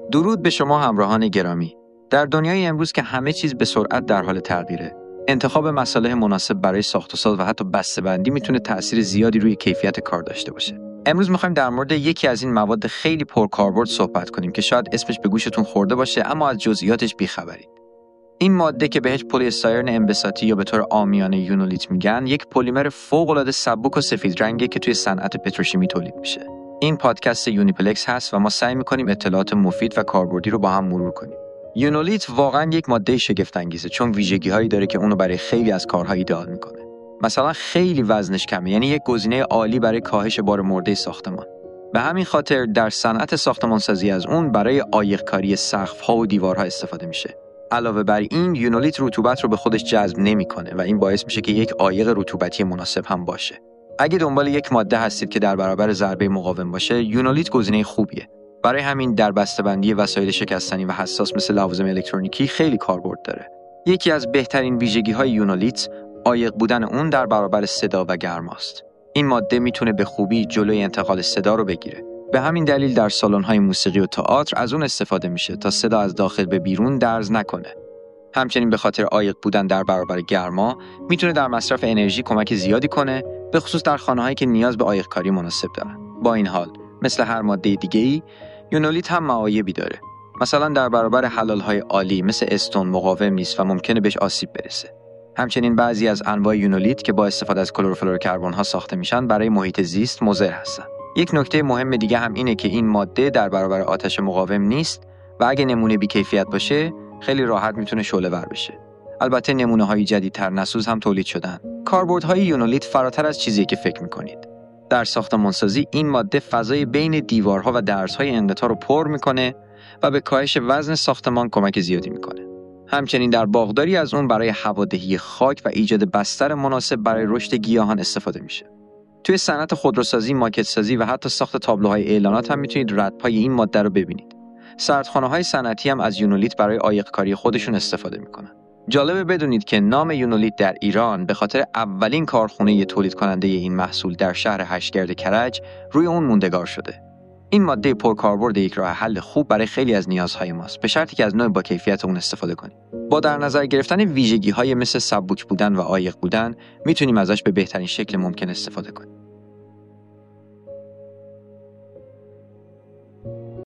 درود به شما همراهان گرامی. در دنیای امروز که همه چیز به سرعت در حال تغییره، انتخاب مصالح مناسب برای ساخت و ساز و حتی بسته‌بندی میتونه تأثیر زیادی روی کیفیت کار داشته باشه. امروز می‌خوایم در مورد یکی از این مواد خیلی پرکاربرد صحبت کنیم که شاید اسمش به گوشتون خورده باشه اما از جزئیاتش بی‌خبرید. این ماده که بهش پلی استایرن انبساطی یا به طور عامیانه یونولیت میگن، یک پلیمر فوق‌العاده سبک و سفید رنگه که توی صنعت پتروشیمی تولید میشه. این پادکست یونیپلکس هست و ما سعی می‌کنیم اطلاعات مفید و کاربردی رو با هم مرور کنیم. یونولیت واقعاً یک ماده شگفت انگیزه چون ویژگی‌هایی داره که اونو برای خیلی از کارها ایده‌آل می‌کنه. مثلا خیلی وزنش کمه، یعنی یک گزینه عالی برای کاهش بار مرده ساختمان. به همین خاطر در صنعت ساختمانسازی از اون برای عایق‌کاری سقف‌ها و دیوارها استفاده میشه. علاوه بر این، یونولیت رطوبت رو به خودش جذب نمی‌کنه و این باعث میشه که یک عایق رطوبتی مناسب هم باشه. اگه دنبال یک ماده هستید که در برابر ضربه مقاوم باشه، یونولیت گزینه خوبیه. برای همین در بسته‌بندی وسایل شکستنی و حساس مثل لوازم الکترونیکی خیلی کاربرد داره. یکی از بهترین ویژگی‌های یونولیت عایق بودن اون در برابر صدا و گرماست. این ماده میتونه به خوبی جلوی انتقال صدا رو بگیره. به همین دلیل در سالن‌های موسیقی و تئاتر از اون استفاده میشه تا صدا از داخل به بیرون درز نکنه. همچنین به خاطر عایق بودن در برابر گرما میتونه در مصرف انرژی کمک زیادی کنه، به خصوص در خانه‌هایی که نیاز به عایق‌کاری مناسب دارن. با این حال، مثل هر ماده دیگه‌ای، یونولیت هم معایبی داره. مثلا در برابر حلال‌های عالی مثل استون مقاوم نیست و ممکنه بهش آسیب برسه. همچنین بعضی از انواع یونولیت که با استفاده از کلروفلورکربن‌ها ساخته میشن برای محیط زیست مضر هستن. یک نکته مهم دیگه هم اینه که این ماده در برابر آتش مقاوم نیست و اگه نمونه بی‌کیفیت باشه، خیلی راحت میتونه شعله‌ور بشه. البته نمونه‌های جدیدتر نسوز هم تولید شدن. کاربردهای یونولیت فراتر از چیزیه که فکر می‌کنید. در ساختمانسازی این ماده فضای بین دیوارها و درزهای انقطاع رو پر می‌کنه و به کاهش وزن ساختمان کمک زیادی می‌کنه. همچنین در باغداری از اون برای هوادهی خاک و ایجاد بستر مناسب برای رشد گیاهان استفاده میشه. توی صنعت خودروسازی، ماکت‌سازی و حتی ساخت تابلوهای اعلانات هم میتونید ردپای این ماده رو ببینید. سردخانه‌های صنعتی هم از یونولیت برای عایق‌کاری خودشون استفاده میکنن. جالبه بدونید که نام یونولیت در ایران به خاطر اولین کارخونه تولید کننده این محصول در شهر هشتگرد کرج روی اون موندگار شده. این ماده پرکاربرد یک راه حل خوب برای خیلی از نیازهای ماست، به شرطی که از نوع با کیفیت اون استفاده کنیم. با در نظر گرفتن ویژگی‌های مثل سبک بودن و عایق بودن، میتونیم ازش به بهترین شکل ممکن استفاده کنیم.